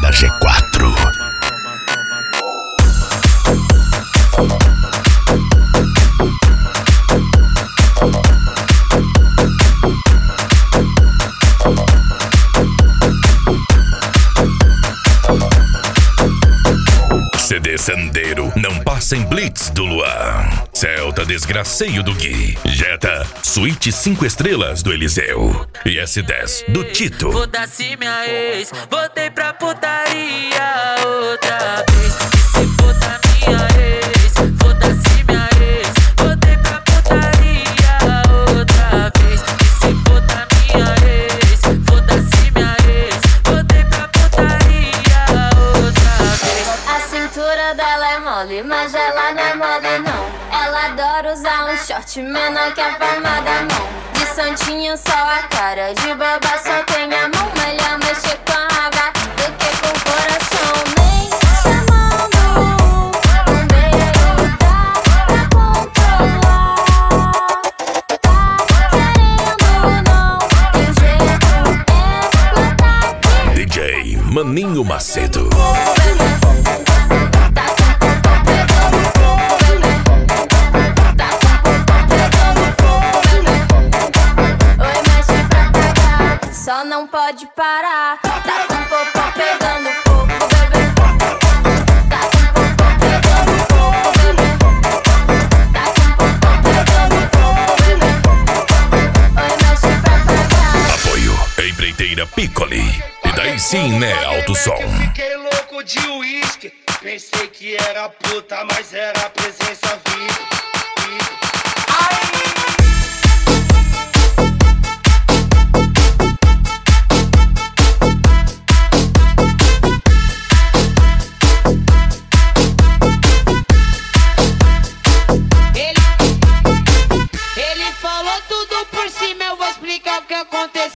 na G4. CD Sandeiro, não passa em Blitz do Luan. Celta Desgraceio do Gui. Jetta, Suíte 5 estrelas do Eliseu. E S10 do Tito. Foda-se minha ex, voltei pra putaria outra vez. E se foda minha ex, foda-se minha ex, voltei pra putaria outra vez. E se foda minha ex, foda-se minha ex, voltei pra putaria outra vez. A cintura dela é mole, mas ela não é mole não. Ela adora usar um short menor que a palma da mão. De santinho só a cara, de boba só tem a mão. Melhor mexer com a raba do que com o coração. Nem chamando um beijo pra controlar. Tá querendo não, tem jeito é matar aqui. DJ Maninho Macedo. Só não pode parar. Tá com o popô pegando fogo, bebê. Tá com o popô pegando fogo, bebê. Tá com o popô pegando fogo, bebê. Oi, mexe pra pagar. Apoio Empreiteira Piccoli. E daí sim, né, alto som. Fiquei louco de uísque. Pensei que era puta, mas era presença VIP. Ai!